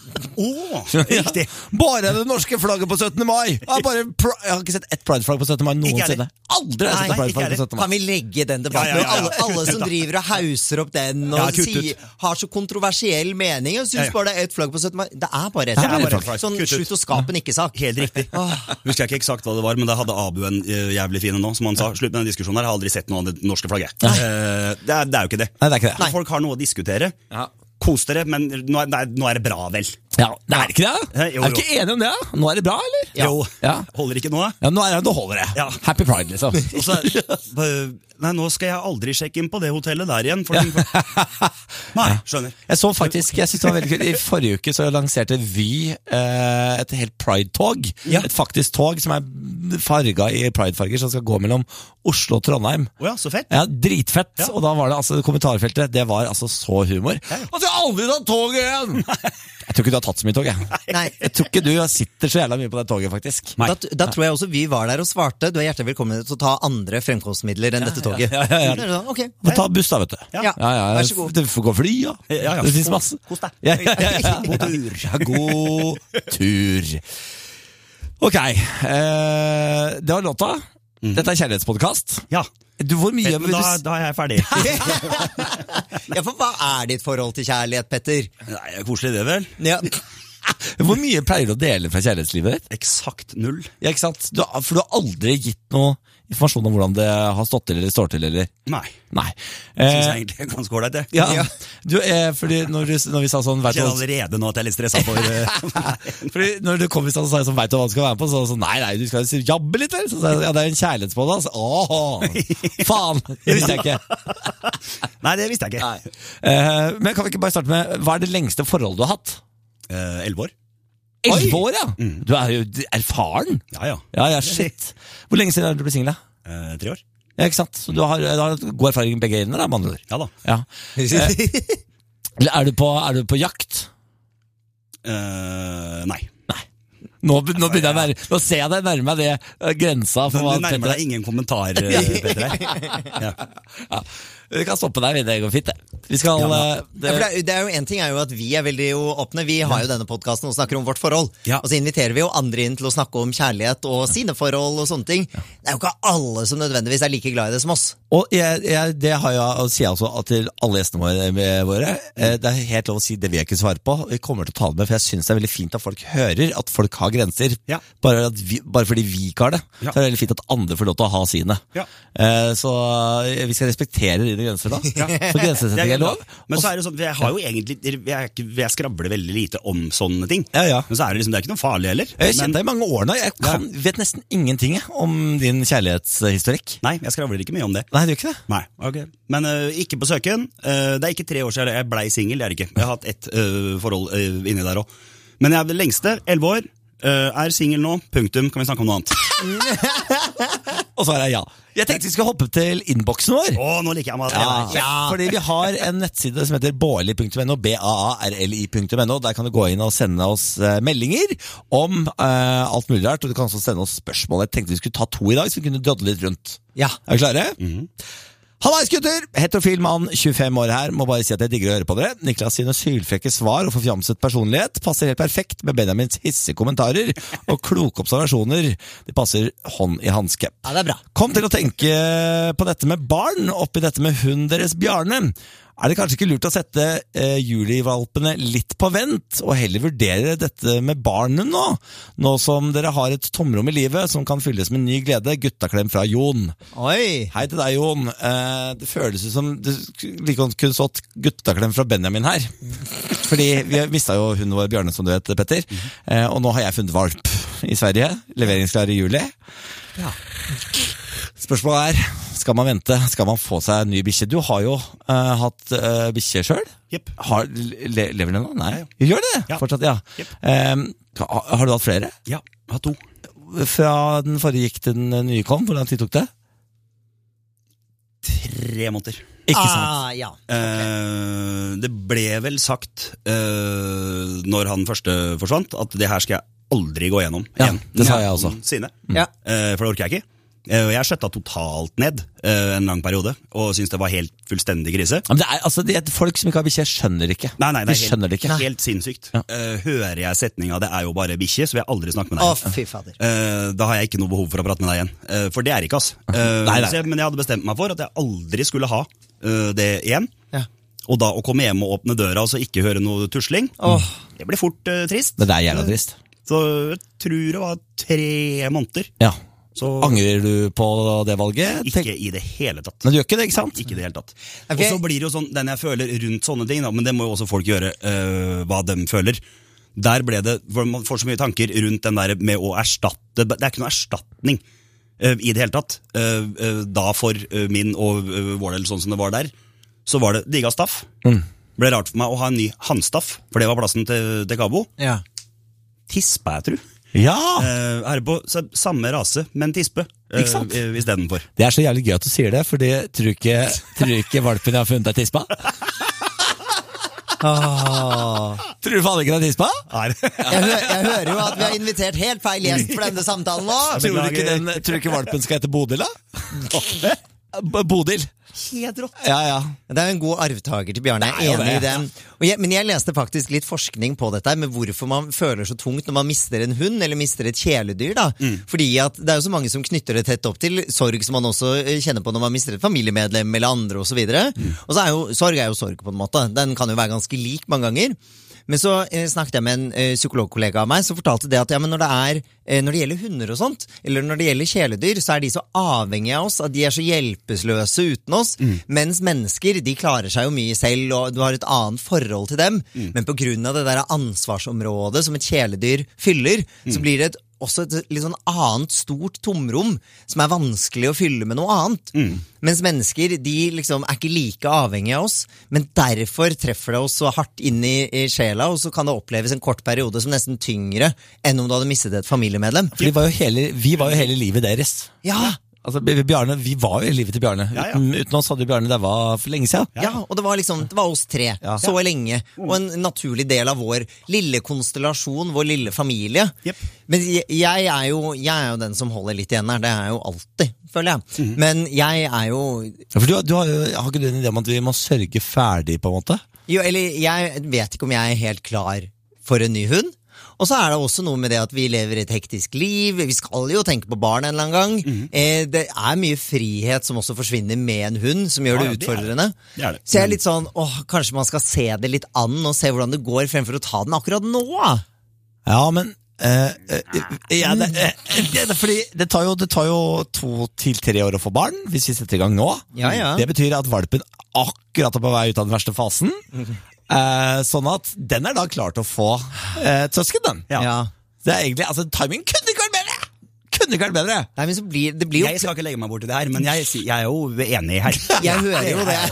Åh, riktig. Ja. Bare det norske flagget på syttende mai. Jeg, bare, jeg har ikke sett ett Pride-flagg på syttende mai noensinne. Aldri har jeg sett et Pride-flagg på syttende mai. Kan vi legge den debatten? Ja, ja, ja, ja. Alle, alle som driver og hauser opp den og ja, sier, har så kontroversiell mening og synes ja, ja. bare det er et flagg på syttende mai. Det er bare et flagg. Ja, sånn slutt å skape en ikke-sak. Helt riktig. Husker jeg ikke eksakt hva det var, men da hadde Abu en uh, jævlig fine nå, som han sa. Slutt med den diskusjonen her, jeg har aldri sett noe av det norske flagget. Uh, det, er, det er jo ikke det. Nei, det er ikke det. Folk har noe å diskutere. Ja. Kos dere, men nå er, nei, nå er det bra, vel? Ja, det er ikke det? Ja, jo, jo. Er du ikke enig om det? Nå er det bra, eller? Ja. Jo, ja. Holder ikke nå? Ja, nå, er det, nå holder det. Ja. Happy Pride, liksom. Så, nei, nå skal jeg aldri sjekke inn på det hotellet der igjen. For ja. Nei, skjønner. Jeg så faktisk, jeg synes det var veldig kult. I forrige uke så lanserte Vy eh, et helt Pride-tog. Ja. Et faktisk tog som er farga i Pride-farger, som skal gå mellom Oslo og Trondheim. Oh ja, så fett. Ja, dritfett. Ja. Og da var det altså kommentarfeltet, det var altså så humor. Ja. Og så har jeg aldri tatt tog igjen! Jeg tror ikke du har tatt så mye tog, jeg. Nei. Jeg tror ikke du sitter så jævla mye på det toget, faktisk. Da, da tror jeg også vi var der og svarte. Du er hjertelig velkommen til å ta andre fremkomstmidler enn ja, dette toget. Ja, ja, ja, ja. Sånn, okay. Ta buss da, vet du. Ja, ja, ja, ja. Vær så god. Du får gå fly, ja. Ja, ja. Det finnes masse. Kos deg. Ja, ja, ja, ja. God tur. Ja, god tur. Ok, eh, det var låta. Mm. Dette er kjærlighetspodcast. Ja. Du, hvor mye Men da, da er jeg ferdig. Ja, for hva er ditt forhold til kjærlighet, Petter? Nei, koselig det vel. Ja. Hvor mye pleier du å dele fra kjærlighetslivet ditt? Eksakt null. Ja, ikke sant? Du, for du har aldri gitt noe informasjon om hvordan det har stått til eller står til, eller? Nei. Nei. Jeg synes jeg egentlig er ganske ålreit, det. Ja. Ja. Du, eh, fordi når, du, når vi sa sånn... Jeg kjenner allerede nå at jeg er litt stresset for... Fordi når du kom i stand og sa sånn, vet du hva du skal være med på? Så sånn, nei, nei, du skal jabbe litt, vel? Så sa jeg, ja, det er en kjærlighetsbåd, altså. Åh, faen! Det visste jeg ikke. Nei, det visste jeg ikke. Eh, men kan vi ikke bare starte med, hva er det lengste forholdet du har hatt? Eh, Elleve år. Elleve år, ja! Mm. Du er jo erfaren. Ja, ja. Ja, ja, shit. Hvor lenge siden er du ble single? Eh, tre år. Ja, ikke sant? Så du har, du har god erfaring begge ender, da, med andre ord. Ja da. Ja. Eh, er, du på, er du på jakt? Eh, nei. Nei. Nå, nå, begynner jeg nærme, nå ser jeg deg nærme det uh, grensa for hva du nærmer deg ingen kommentar, Petter. Ja. Ja. Vi kan stoppe der, det går fint det. Vi skal, ja, uh, det... Ja, for det, er, det er jo en ting er jo at vi er veldig jo åpne. Vi har jo denne podcasten og snakker om vårt forhold. Ja. Og så inviterer vi jo andre inn til å snakke om kjærlighet og sine forhold og sånne ting. Ja. Det er jo ikke alle som nødvendigvis er like glad i det som oss. Og jeg, jeg, det har jeg å si altså til alle gjestene våre, våre. Det er helt lov å si det vil jeg ikke svare på. Vi kommer til å ta det med, for jeg synes det er veldig fint at folk hører at folk har grenser. Ja. Bare, at vi, bare fordi vi ikke har det, ja. Så er det veldig fint at andre får lov til å ha sine. Ja. Eh, så vi skal respektere dine grenser da. Ja. For grensesetting er lov. Men så er det sånn, jeg har jo egentlig, jeg, jeg skravler veldig lite om sånne ting. Ja, ja. Men så er det liksom, det er ikke noe farlig heller. Jeg har kjent deg i mange år nå. Jeg kan, ja. vet nesten ingenting om din kjærlighetshistorikk. Nei, jeg skravler ikke mye om det. Nei, du gjør ikke det? Nei, ok. Men uh, ikke på søken. Uh, det er ikke tre år siden jeg blei singel, det er det ikke. Jeg har hatt ett uh, forhold uh, inni der også. Men jeg er det lengste, elleve år. Uh, er singel nå, punktum, kan vi snakke om noe annet. Og så er det ja. Jeg tenkte vi skulle hoppe til innboksen vår. Å, nå liker jeg meg Ja, allerede. fordi vi har en nettside som heter baarli punktum no, B A A R L I punktum no. Der kan du gå inn og sende oss uh, meldinger om uh, alt mulig rart, og du kan også sende oss spørsmål. Jeg tenkte vi skulle ta to i dag, så vi kunne dødde litt rundt. Ja. Er vi klare? Mhm. Hallais, gutter! Heterofil mann, tjuefem år her. Må bare si at jeg digger å høre på dere. Niklas sine sylfrekke svar og forfjamset personlighet passer helt perfekt med Benjamins hissige kommentarer og kloke observasjoner. De passer hånd i hanske. Ja, det er bra. Kom til å tenke på dette med barn, oppi dette med hunden deres Bjarne. Er det kanskje ikke lurt å sette eh, julivalpene litt på vent, og heller vurdere dette med barnet nå? Nå som dere har et tomrom i livet som kan fylles med ny glede. Guttaklem fra Jon. Oi. Hei til deg, Jon. Eh, det føles ut som det like godt kunne stått guttaklem fra Benjamin her. Fordi vi mistet jo hunden vår Bjarne, som du vet, Petter. Eh, og nå har jeg funnet valp i Sverige. Leveringsklar i juli. Ja. Spørsmålet er, skal man vente? Skal man få seg en ny bikkje? Du har jo uh, hatt uh, bikkje selv. Jepp. Har, le, lever den nå? Nei. Ja, Gjør det? Ja. Fortsatt, ja. Jepp. Um, har, har du hatt flere? Ja, jeg har to. Fra den forrige gikk til den nye kom, hvor lang tid tok det? Tre måneder. Ikke sant? Ah, ja. Eh, det ble vel sagt eh, når han første forsvant, at det her skal jeg aldri gå gjennom Ja, igjen. det sa jeg også. Sine. Ja. Eh, for det orker jeg ikke. Eh, jeg skjøtta totalt ned eh, en lang periode, og syntes det var helt fullstendig krise. Men det er, altså, det er folk som ikke har bikkje, skjønner det ikke. Nei, nei, det De er skjønner det helt, ikke. helt sinnssykt. Ja. Eh, hører jeg setninga 'det er jo bare bikkje', så vil jeg aldri snakke med Å, deg. fy fader. Eh, da har jeg ikke noe behov for å prate med deg igjen. Eh, for det er ikke, ass. Eh, Nei, nei. så jeg, men jeg hadde bestemt meg for at jeg aldri skulle ha eh, det igjen. Ja. Og da å komme hjem og åpne døra og så ikke høre noe tusling, Åh. det blir fort eh, trist. Men det er jævla trist. Så jeg tror det var tre måneder. Ja. Så Angrer du på det valget? ikke Tenk- i det hele tatt. Men du gjør ikke det, ikke sant? Ikke i det hele tatt. Ok. Og så blir det jo sånn, den jeg føler rundt sånne ting, da, men det må jo også folk gjøre, øh, hva de føler. Der ble det, for man får så mye tanker rundt den der med å erstatte, det er ikke noe erstatning øh, i det hele tatt. Øh, øh, da for øh, min og øh, vår del sånn som det var der, så var det digga staff. Mm. Ble rart for meg å ha en ny handstaff, for det var plassen til, til Gabo. Ja. Tispa, jeg tror. Ja! Uh, er det på så, samme rase, men tispe. Uh, Ikke sant? I stedet for. Det er så jævlig gøy at du sier det, for det tror ikke, tror ikke valpen jeg har funnet deg tispa. Åh. Tror du faen ikke det er tispa? Nei. Jeg, hø jeg hører jo at vi har invitert helt feil gjest for denne samtalen nå. Tror du ikke, den, tror du ikke valpen skal hete Bodil, da? B- Bodil. Helt rått. Ja, ja. Det er jo en god arvtaker til Bjarne, jeg er Det er jo enig i det. den. Og jeg, men jeg leste faktisk litt forskning på dette, med hvorfor man føler så tungt når man mister en hund, eller mister et kjæledyr. da. Mm. Fordi at det er jo så mange som knytter det tett opp til sorg, som man også eh, kjenner på når man mister et familiemedlem eller andre, og så videre. Mm. Og så er jo sorg er jo sorg på en måte. Den kan jo være ganske lik mange ganger. Men så eh, snakket jeg med en eh, psykologkollega av meg som fortalte det at ja, men når det er eh, når det gjelder hunder og sånt, eller når det gjelder kjæledyr, så er de så avhengige av oss, at de er så hjelpeløse uten oss, mens mennesker, de klarer seg jo mye selv, og du har et annet forhold til dem, men på grunn av det der ansvarsområdet som et kjæledyr fyller, så blir det et også et litt sånn annet stort tomrom som er vanskelig å fylle med noe annet. Mm. Mens mennesker, de liksom er ikke like avhengige av oss, men derfor treffer det oss så hardt inn i, i sjela, og så kan det oppleves en kort periode som nesten tyngre enn om du hadde mistet et familiemedlem. For de var jo hele, vi var jo hele livet deres. Ja, Altså, Bjarne, vi var jo i livet til Bjarne. Ja, ja. Uten, uten oss hadde jo Bjarne daua for lenge siden. ja, og det var liksom, det var oss tre, Ja. så lenge, og en naturlig del av vår lille konstellasjon, vår lille familie. Jep. Men jeg, jeg, er jo, jeg er jo den som holder litt igjen her, det er jeg jo alltid, føler jeg. Men jeg er jo, Ja, for du, du har, jo- har ikke du en idé om at vi må sørge ferdig, på en måte? jo, eller jeg vet ikke om jeg er helt klar for en ny hund. Og så er det også noe med det at vi lever et hektisk liv, vi skal jo tenke på barn en eller annen gang. Mhm. eh, det er mye frihet som også forsvinner med en hund, som gjør Ja, det ja, det er det. utfordrende. Det er det. Så jeg er litt sånn, åh, kanskje man skal se det litt an, og se hvordan det går, fremfor å ta den akkurat nå. Ja, men eh, eh, ja, det, eh, det, det, fordi det tar, jo, det tar jo to til tre år å få barn, hvis vi setter i gang nå. Ja, ja. Det betyr at valpen akkurat er på vei ut av den verste fasen. Eh, sånn at den er da klar til å få eh, et søsken, den. Ja. Det er egentlig, altså timing kunne ikke vært bedre! kunne ikke vært bedre. Nei, men så blir, det blir jo... Jeg skal ikke legge meg bort i det her, men jeg, jeg er jo enig her. Jeg hører jo det.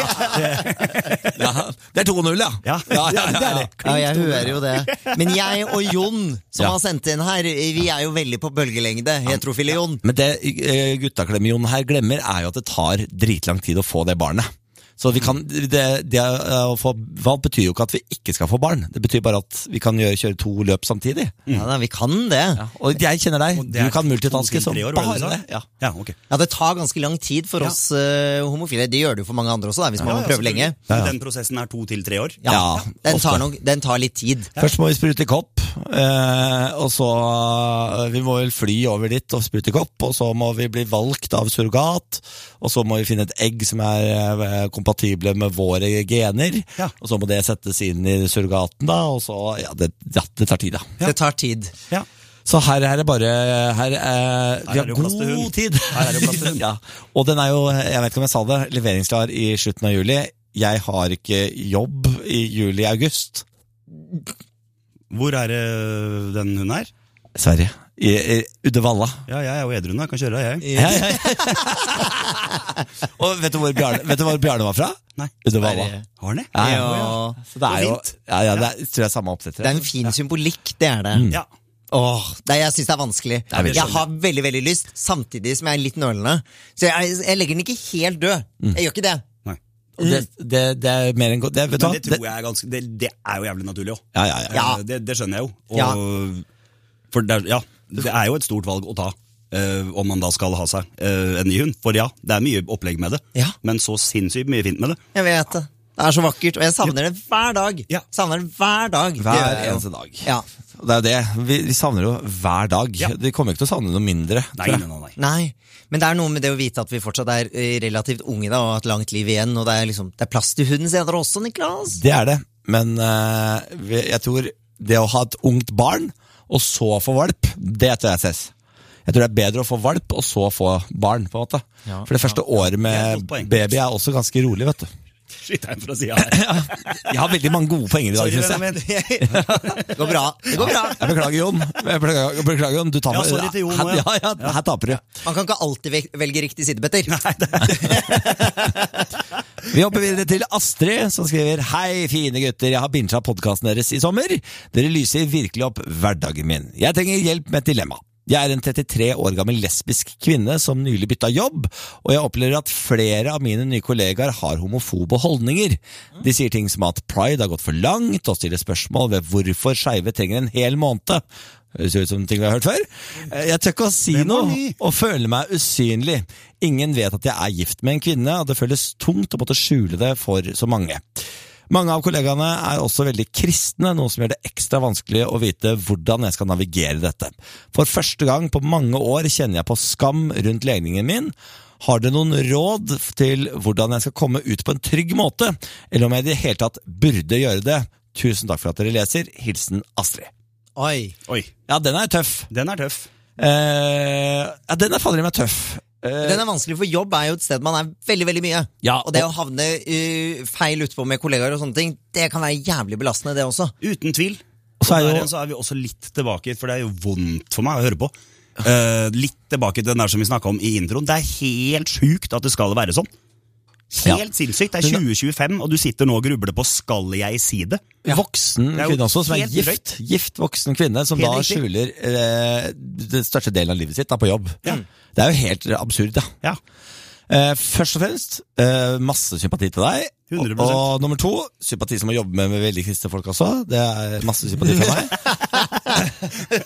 Ja, det er to null, ja. Ja, ja, ja, det er det. Ja, jeg hører jo det. Men jeg og Jon, som Ja. har sendt inn her, vi er jo veldig på bølgelengde. Heterofile Jon. Men det eh, guttaklemmer-Jon her glemmer, er jo at det tar dritlang tid å få det barnet. Så vi kan, det, det å få valp betyr jo ikke at vi ikke skal få barn. Det betyr bare at vi kan gjøre, kjøre to løp samtidig. Ja, da, vi kan det. Ja. Og jeg kjenner deg, Og det er du kan multitaske to til som tre år, var det bare du sa? det. Ja. Ja, ok. Ja, det tar ganske lang tid for Ja. oss uh, homofile. Det gjør det jo for mange andre også, da, hvis man Ja, må ja, prøve lenge. selvfølgelig. Men Den prosessen er to til tre år. Ja, Ja, den, tar ofte. nok, den tar litt tid. Først må vi sprute i kopp, eh, og så vi må vel fly over dit og sprute i kopp, og så må vi bli valgt av surrogat, og så må vi finne et egg som er eh, kompatible med våre gener, Ja. og så må det settes inn i surrogaten da, og så, ja, det, ja, det tar tid da. Det tar tid. Ja. Så her er det bare, her, eh, vi er har det jo plass til god hund. tid. Her er det jo plass til hund. Ja, og den er jo, jeg vet ikke om jeg sa det, leveringsklar i slutten av juli. Jeg har ikke jobb i juli-august. Hvor er det den hunden er? Sverige. I, i Uddevalla. Ja, jeg er jo edru nå, jeg kan kjøre deg, jeg. Ja, ja, ja. Og vet du hvor Bjarne, vet du hvor Bjarne var fra? Nei. Uddevalla. Sverige. Har den det? Ja, ja. Ja. Så det er jo, fint. ja, ja, det er, tror jeg er samme oppsetter. Det er en fin symbolikk, det er det. Ja. Åh, det, jeg synes det er vanskelig. er veldig Jeg har veldig, veldig lyst, samtidig som jeg er litt nølende. Så jeg, jeg legger den ikke helt død. Jeg gjør ikke det. Nei. Og det, det, det er mer enn godt. Det, vet du Men hva? det tror jeg er ganske, det, det er jo jævlig naturlig også. Ja, ja, ja. Ja. Eh, Det, det skjønner jeg jo. Og, Ja. For det, er- ja, det er jo et stort valg å ta. eh, om man da skal ha seg eh, en ny hund. For ja, det er mye opplegg med det. Ja. Men så sinnssykt mye fint med det. Jeg vet det. Det er så vakkert, og jeg savner det hver dag. Ja. Savner det hver dag. Det Hver gjør jeg jo. eneste dag. Ja. Og det er jo det. Vi, vi savner jo hver dag. Ja. De kommer ikke til å savne noe mindre. Nei, tror jeg. nei, nei, nei. Nei, men det er noe med det å vite at vi fortsatt er eh, relativt unge da, og har et langt liv igjen, og det er liksom, det er plass til hunden senere også, Niklas. Det er det. Men eh, vi- jeg tror det å ha et ungt barn, og så få valp, det tror jeg ses. Jeg tror det er bedre å få valp, og så få barn, på en måte. Ja. For det første året Det er et med godt poeng. baby er også ganske rolig, vet du. Skyt deg fra sida her. Jeg har veldig mange gode poenger i dag, Sorry, synes venner jeg. min. Det går bra. Det går bra. Jeg beklager, Jon. Jeg beklager, jeg beklager Jon. Du tar Ja, meg- sorry til Jon her, også, ja, ja. ja, her taper du. Man kan ikke alltid vel- velge riktig side, Petter. Vi hopper videre til Astrid, som skriver: Hei, fine gutter, jeg har binget podcasten deres i sommer. Dere lyser virkelig opp hverdagen min. Jeg trenger hjelp med et dilemma. Jeg er en trettitre år gammel lesbisk kvinne som nylig bytta jobb, og jeg opplever at flere av mine nye kollegaer har homofobe holdninger. De sier ting som at pride har gått for langt, og stiller spørsmål ved hvorfor skeive trenger en hel måned. Det ser ut som ting vi har hørt før. Jeg tør ikke å si Den var noe, ny. og føler meg usynlig. Ingen vet at jeg er gift med en kvinne, og det føles tungt å måtte skjule det for så mange. Mange av kollegaene er også veldig kristne, noe som gjør det ekstra vanskelig å vite hvordan jeg skal navigere dette. For første gang på mange år kjenner jeg på skam rundt legningen min. Har dere noen råd til hvordan jeg skal komme ut på en trygg måte, eller om jeg i det hele tatt burde gjøre det? Tusen takk for at dere leser. Hilsen Astrid. Oi. Oi, Ja, den er tøff. den er tøff. Eh, ja, den er fader i meg tøff. Eh, Den er vanskelig, for jobb er jo et sted man er veldig, veldig mye. Ja, og det å havne uh, feil utpå med kollegaer og sånne ting, det kan være jævlig belastende, det også. Uten tvil. Og så er Og jo- der igjen så er vi også litt tilbake, for det er jo vondt for meg å høre på. Eh, litt tilbake til den der som vi snakket om i introen. Det er helt sjukt at det skal være sånn. Helt sinnssykt. Det er tjue tjuefem, og du sitter nå og grubler på skal jeg si det? Voksen Det er jo kvinne også, som er helt gift. Gift voksen kvinne, som Helt da riktig. skjuler eh, den største delen av livet sitt da, på jobb. Det er jo helt absurd, da. Ja. Eh, først og fremst, eh, masse sympati til deg. hundre Og, prosent. og nummer to, sympati som å jobbe med, med veldig kristne folk også. Det er masse sympati fra meg.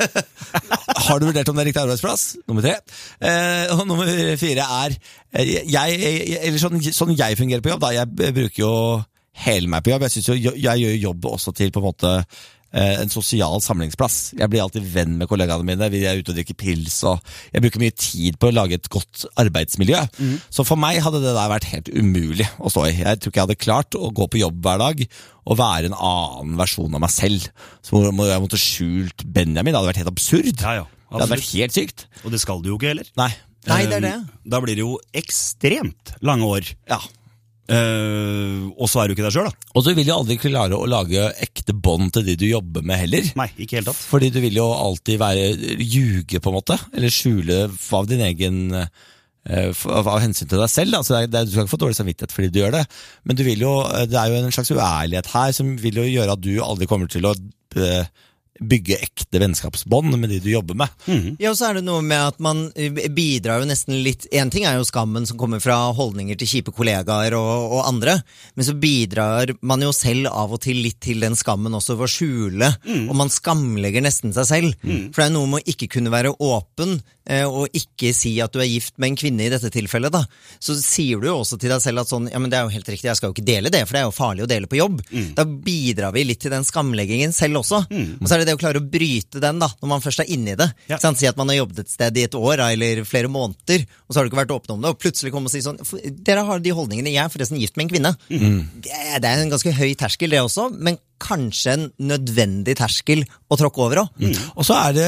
Har du vurdert om det er riktig arbeidsplass? Nummer tre. Eh, og nummer fire er eh, jeg, eller sånn, sånn jeg fungerer på jobb, da. Jeg bruker jo hele meg på jobb. Jeg, synes jo, jeg gjør jobb også til på en måte eh, en sosial samlingsplass. Jeg blir alltid venn med kollegaene mine. Vi er ute og drikker pils, og jeg bruker mye tid på å lage et godt arbeidsmiljø. Mm. Så for meg hadde det der vært helt umulig å stå i. Jeg tror ikke jeg hadde klart å gå på jobb hver dag og være en annen versjon av meg selv. Så må jeg måtte skjult Benjamin. Det hadde vært helt absurd. Ja, ja, det hadde vært absolutt. helt sykt. Og det skal du jo ikke heller. Nei. Nei, det er det. Eh, Da blir det jo ekstremt lange år. Ja. Uh, og så er du ikke deg selv da. Og du vil jo aldri klare å lage ekte bånd til de du jobber med heller. Nei, ikke helt tatt. Fordi du vil jo alltid være ljuge på en måte, eller skjule av din egen, uh, av hensyn til deg selv. Altså, det er, det er, du skal ikke få dårlig samvittighet fordi du gjør det, men du vil jo, det er jo en slags uærlighet her som vil jo gjøre at du aldri kommer til å uh, bygge ekte vennskapsbånd med de du jobber med. Mm. Ja, og så er det noe med at man bidrar jo nesten litt, en ting er jo skammen som kommer fra holdninger til kjipe kollegaer og, og andre, men så bidrar man jo selv av og til litt til den skammen også for å skjule, mm. og man skamlegger nesten seg selv. Mm. For det er noe med å ikke kunne være åpen, eh, og ikke si at du er gift med en kvinne i dette tilfellet da. Så sier du jo også til deg selv at sånn, ja, men det er jo helt riktig, jeg skal jo ikke dele det, for det er jo farlig å dele på jobb. Mm. Da bidrar vi litt til den skamleggingen selv også. Mm. Og så er det det å klare å bryte den da, når man først er inne i det. Ja. Si at man har jobbet et sted i et år eller flere måneder, og så har du ikke vært åpen om det, og plutselig komme og si sånn, dere har de holdningene, jeg er forresten gift med en kvinne. Mm. Det, det er en ganske høy terskel det også, men kanskje en nødvendig terskel å tråkke over også. Mm. Og så er det,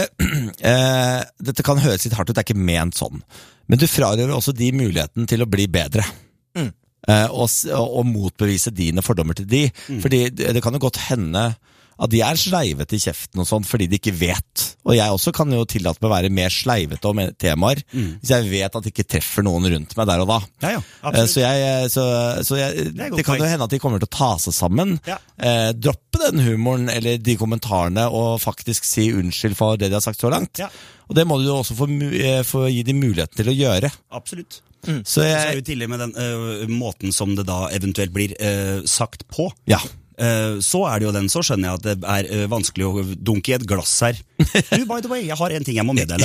eh, dette kan høres litt hardt ut, det er ikke ment sånn, men du frarøver også de muligheten til å bli bedre. Mm. Eh, og, og motbevise dine fordommer til de, mm. fordi det, det kan jo godt hende at de er sleivete i kjeften og sånn, fordi de ikke vet. Og jeg også kan jo tillate meg å være mer sleivete om temaer, mm. hvis jeg vet at det ikke treffer noen rundt meg der og da. Ja, ja, absolutt. Så, jeg, så, så jeg, det, det kan jo hende at de kommer til å ta seg sammen, ja. eh, droppe den humoren eller de kommentarene, og faktisk si unnskyld for det de har sagt så langt. Ja. Og det må du jo også få, få gi de muligheten til å gjøre. Absolutt. Mm. Så jeg... Så er jo tidlig med den uh, måten som det da eventuelt blir uh, sagt på. Ja. Så er det jo den, så skjønner jeg at det er vanskelig å dunke i et glass her. Du, by the way, jeg har en ting jeg må meddele.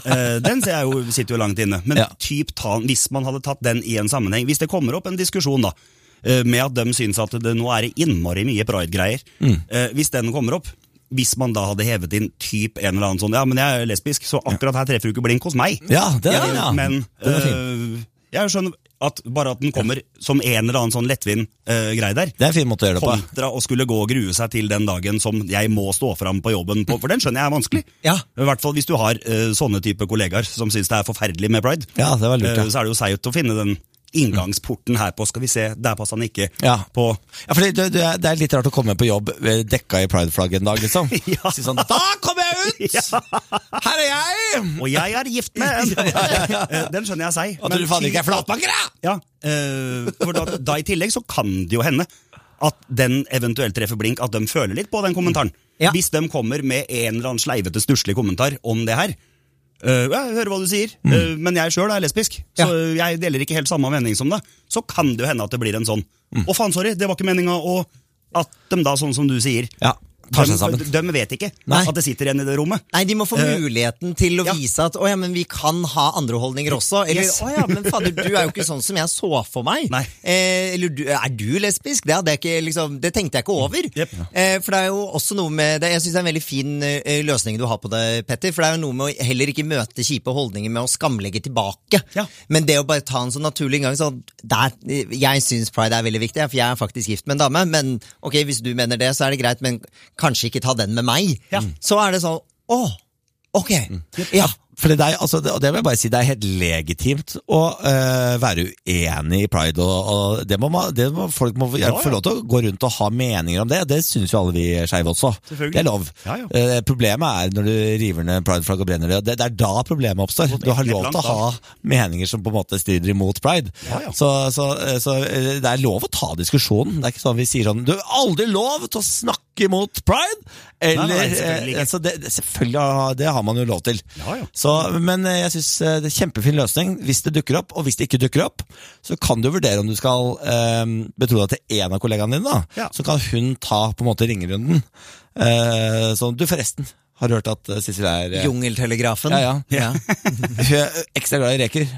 Den ser jeg jo, sitter jo langt inne. Men ja. typ ta, hvis man hadde tatt den i en sammenheng, hvis det kommer opp en diskusjon da, med at de synes at det nå er innmari mye pride-greier, mm. hvis den kommer opp, hvis man da hadde hevet inn typ en eller annen sånn, ja, men jeg er lesbisk, så akkurat her treffer du ikke blink hos meg. Ja, det er ja, ja. Men øh, jeg skjønner at bare at den kommer som en eller annen sånn lettvinn uh, grei der. Det er en fin måte å gjøre det på. Kontra å skulle gå og grue seg til den dagen som jeg må stå fram på jobben på, for den skjønner jeg er vanskelig. Ja. I hvert fall hvis du har uh, sånne type kollegaer som synes det er forferdelig med pride. Ja, det var lurt, ja. uh, Så er det jo seigt å finne den inngangsporten her på, skal vi se, der passer han ikke ja. på. Ja, for det, det, det er litt rart å komme på jobb dekka i Pride-flagget en dag, liksom. Ja. Si sånn, da kommer jeg ut! Ja. Her er jeg! Og jeg er gift med en. Ja, ja, ja. Den skjønner jeg seg. Og du faen ikke er flatbakker, da! Ja, uh, for da, da i tillegg så kan det jo hende at den eventuelt treffer blink, at de føler litt på den kommentaren. Ja. Hvis de kommer med en eller annen sleivete, stusslig kommentar om det her, Uh, jeg hører hva du sier, mm. uh, men jeg selv er lesbisk, så ja. jeg deler ikke helt samme mening som det. Så kan det jo hende at det blir en sånn, å mm. faen, sorry, det var ikke meningen, og at de da, sånn som du sier, ja. tar seg sammen. De, de vet ikke Nei. At det sitter en i det rommet. Nei, de må få muligheten til å uh, vise at, åja, men vi kan ha andre holdninger også, eller, yes. åja, men fader, du er jo ikke sånn som jeg så for meg. Nei. Eh, eller, du, er du lesbisk? Det, det, er ikke, liksom, det tenkte jeg ikke over. Yep. Eh, for det er jo også noe med det, jeg synes det er en veldig fin uh, løsning du har på det, Petter, for det er jo noe med å heller ikke møte kjipe holdninger med å skamlegge tilbake. Ja. Men det å bare ta en sånn naturlig gang, så der, jeg synes pride er veldig viktig, for jeg er faktisk gift med en dame, men ok, hvis du mener det, så er det greit, men kanskje ikke ta den med meg, ja. Så er det sånn, åh, ok, ja. For det, er, altså, det, det vil jeg bare si, det er helt legitimt å uh, være uenig i pride, og, og det må, man, det må folk må ja, ja. få lov til å gå rundt og ha meninger om det, det synes jo alle vi skeive også. Det er lov. Ja, ja. Uh, problemet er når du river ned pride-flagg og brenner det, det, det er da problemet oppstår. Du har lov til å ha meninger som på en måte strider imot pride. Ja, ja. Så, så, så det er lov å ta diskusjonen. Det er ikke sånn vi sier sånn, du har aldri lov til å snakke imot pride, eller, nei, nei, selvfølgelig, eh, så det, selvfølgelig det har man jo lov til. Ja, ja. Så, men jeg synes det er en kjempefin løsning hvis det dukker opp, og hvis det ikke dukker opp, så kan du vurdere om du skal eh, betro deg til en av kollegaene dine, da. Ja. Så kan hun ta på en måte ringerunden. Eh, så du forresten har hørt at Sissel er eh, Jungeltelegrafen. Ja, ja. ja. Hun er ekstra glad i reker.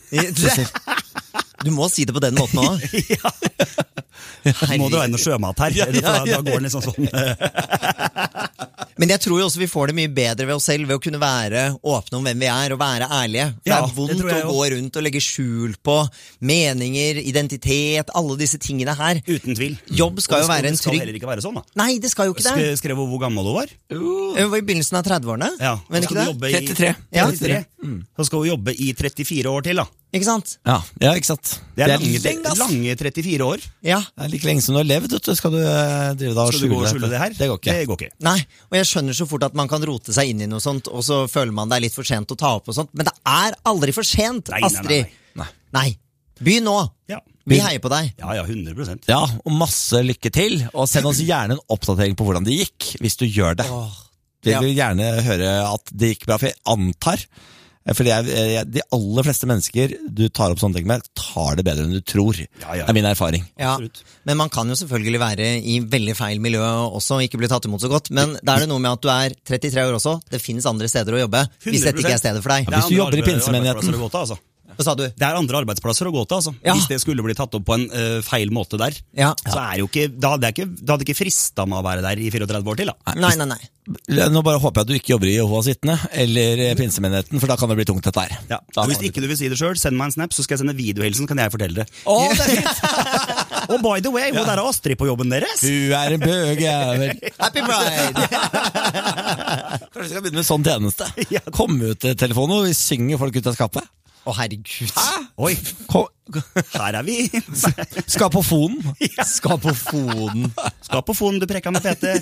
Du må si det på den måten også. Ja. Må du ha noe sjømat her? Ja, ja, ja, ja. Da går den liksom sånn. Men jeg tror jo også vi får det mye bedre ved oss selv, ved å kunne være åpne om hvem vi er, og være ærlige. For ja, det er vondt det å gå rundt og legge skjul på meninger, identitet, alle disse tingene her. Uten tvil. Jobb skal, skal jo være en trygg... Det skal heller ikke være sånn, da. Nei, det skal jo ikke det. Skrev hvor gammel hun var? Uh. Hun var i begynnelsen av tredveårene. Ja, men ikke det? trettitre. Ja. trettitre. Mm. Så skal hun jobbe i trettifire år til, da. Ikke sant? Ja, ja, ikke sant. Det er lange, lenge, ass. lange trettifire år. Ja. Det er like lenge som du har levd, vet du. Skal du eh, drive da og Skal du gå og skjule skjule det her? Det går ikke. Det går ikke. Nei, og jeg skjønner så fort at man kan rote seg inn i noe sånt, og så føler man det er litt for sent å ta opp og sånt, men det er aldri for sent, Nei, nei, Astrid. nei, nei. Nei. Begynn nå. Ja. Vi heier på deg. Ja, ja, hundre prosent. Ja, og masse lykke til. Og send oss gjerne en oppdatering på hvordan det gikk, hvis du gjør det. Vi ja. vil gjerne høre at det gikk bra, for jeg antar, for det er, jeg, de aller fleste mennesker du tar opp sånne ting med, tar det bedre enn du tror. Ja, ja. Det er min erfaring. Ja, Absolutt. men man kan jo selvfølgelig være i veldig feil miljø også, og ikke bli tatt imot så godt, men da er det noe med at du er trettitre år også, det finnes andre steder å jobbe, hvis dette ikke er stedet for deg. Ja, hvis du jobber i pinsemenigheten. Det er andre arbeidsplasser å gå til, altså. Hva sa du? Det er andre arbeidsplasser å gå til, altså. Ja. Hvis det skulle bli tatt opp på en uh, feil måte der, Ja. så er jo ikke, da hadde jeg ikke, da hadde ikke fristet meg å være der i fireogtretti år til, da. Nei, nei, nei. Nå bare håper jeg at du ikke jobber i Jehovas vitne, eller i pinsemenigheten, for da kan det bli tungt dette her. Ja. Da Og hvis kan det ikke du vil si det selv, send meg en snap, så skal jeg sende videohilsen, så kan jeg fortelle det. Å, det er fint! Og by the way, hvor er Astrid på jobben deres? Du er en bøgjævel. Happy Pride! Kanskje vi skal begynne med sånn tjeneste. Ja. Kom ut til telefonen, og vi synger folk ut av skapet. Å, herregud. Oi, Kom. her er vi. Skapofonen. Skal på foden. Skal på fonen du prekka med Peter.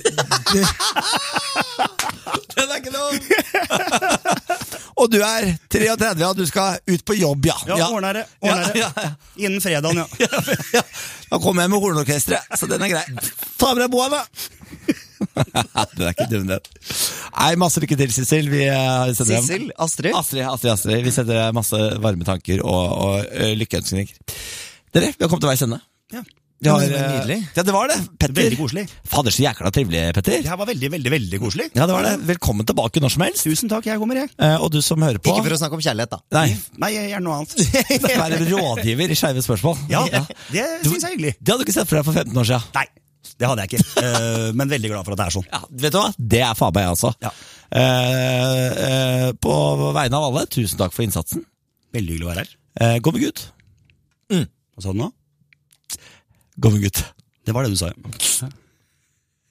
Den er ikke lov! Og du er treogtretti, og du skal ut på jobb, ja. Ja, ordner det, ordner det. Ja, ja, ja. Innen fredagen, ja. Ja, da kommer jeg med hornorkestret, så den er grei. Ta med deg boa, da! Det er ikke dum, det. Nei, masse lykke til, Sissel. Vi uh, sender dem- Sissel? Astrid? Astrid, Astrid, Astrid. Vi sender deg masse varme tanker og, og uh, lykkeønskninger. Dere, vi har kommet til veis ende. Ja. Vi har, Ja, men det var uh, nydelig. Ja, det var det. Petter. Veldig koselig. Fader, så jækla trivelig, Petter. Det her var veldig, veldig, veldig koselig. Ja, det var det. Velkommen tilbake når som helst. Tusen takk, jeg kommer, jeg. Uh, og du som hører på. Ikke for å snakke om kjærlighet, da. Nei, Nei, jeg gjør noe annet. være rådgiver i skeive spørsmål. Ja, det synes jeg er hyggelig. Det hadde du ikke sett for deg for femten år siden. Nei, det hadde jeg ikke. Eh, men veldig glad for at det er sånn. Ja, vet du hva? Det er faen meg jeg altså. Ja. Eh, eh, på vegne av alle, tusen takk for innsatsen. Veldig hyggelig å være her. Eh, gå med Gud. Hva sa du nå? Gå med Gud. Det var det du sa, ja.